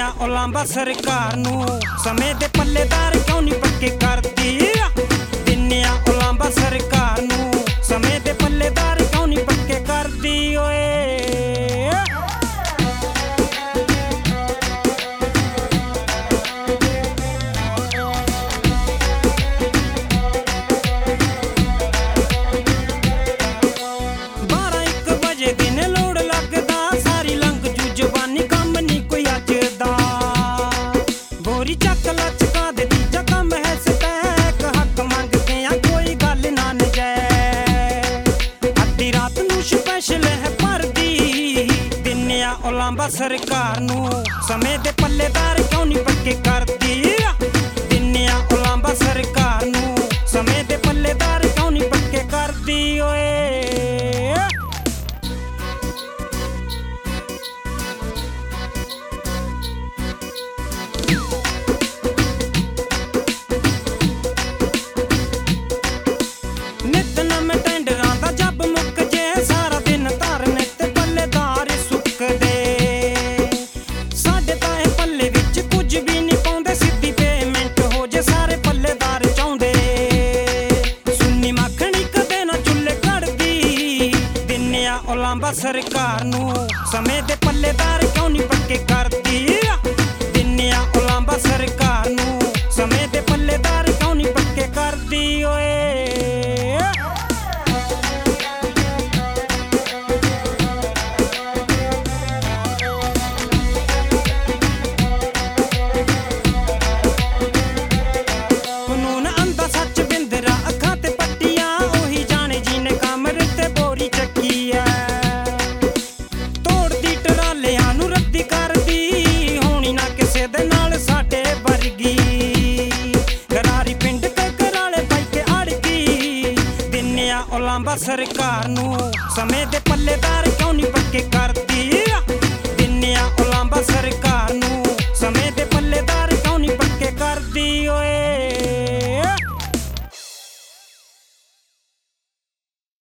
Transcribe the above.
ਉਲਾਂਭਾ ਸਰਕਾਰ ਨੂੰ ਸਮੇਂ ਦੇ ਪੱਲੇਦਾਰ ਕਿਉਂ ਨਹੀਂ ਪੱਕੇ ਕਰਦੀ। ਦਿੰਨੇ ਆ ਉਲਾਂਭਾ ਸਰਕਾਰ ਨੂੰ ਸਮੇਂ ਦੇ ਪੱਲੇਦਾਰ ਕਿਉਂ ਨਹੀਂ ਪੱਕੇ ਕਰਦੀ ਓਏ। ਚੱਕ ਲਚਕਾ ਦੇ ਤੀਜਾ ਕੰਮ ਹੈ ਸਟੈਕ ਹੱਕ ਮੰਗਦੇ ਆ ਕੋਈ ਗੱਲ ਨਾ ਨਜੈ। ਅੱਧੀ ਰਾਤ ਨੂੰ ਸਪੈਸ਼ਲ ਹੈ ਭਰਦੀ ਦਿੰਨੇ ਆ ਉਲਾਂਭਾ ਸਰਕਾਰ ਨੂੰ ਸਮੇਂ ਦੇ ਪੱਲੇਦਾਰ ਕਿਉਂ ਨਹੀਂ ਪੱਕੇ ਕਰਦੀ। ਦਿੰਨੇ ਆ ਉਲਾਂਭਾ ਸਰਕਾਰ ਨੂੰ ਸਮੇਂ ਦੇ ਪੱਲੇਦਾਰ ਕਿਉਂ ਨਹੀਂ ਪੱਕੇ ਕਰਦੀ ਓਏ। ਉਲਾਂਭਾ ਸਰਕਾਰ ਨੂੰ ਸਮੇਂ ਦੇ ਪੱਲੇਦਾਰ ਕਿਉਂ ਨਹੀਂ ਪੱਕੇ ਕਰਦੀ। ਦਿੰਨੇ ਆ ਉਲਾਂਭਾ ਸਰਕਾਰ ਨੂੰ ਸਮੇਂ ਦੇ ਪੱਲੇਦਾਰ ਕਿਉਂ ਨਹੀਂ ਪੱਕੇ ਕਰਦੀ ਓਏ। ਕਾਨੂੰਨ ਅੰਦਾ ਸੱਚ ਬਿੰਦਰਾ ਅੱਖਾਂ ਤੇ ਪੱਟੀਆਂ ਉਹੀ ਜਾਣੇ ਜਿਹਨੇ ਕਮਰੇ ਤੇ ਬੋਰੀ ਚੱਕੀ ਐ। ਤੋੜਦੀ ਟਰਾਲਿਆਂ ਨੂੰ ਰੱਦੀ ਕਰਦੀ ਹੋਣੀ ਨਾ ਕਿਸੇ ਦੇ ਨਾਲ ਸਾਡੇ ਵਰਗੀ। ਗਰਾਰੀ ਪਿੰਡ ਕਕਰਾਲੇ ਪਾਈ ਕੇ ਅੜ ਗਈ ਦਿੰਨੇ ਆ ਉਲਾਂਭਾ ਸਰਕਾਰ ਨੂੰ ਸਮੇਂ ਦੇ ਪੱਲੇਦਾਰ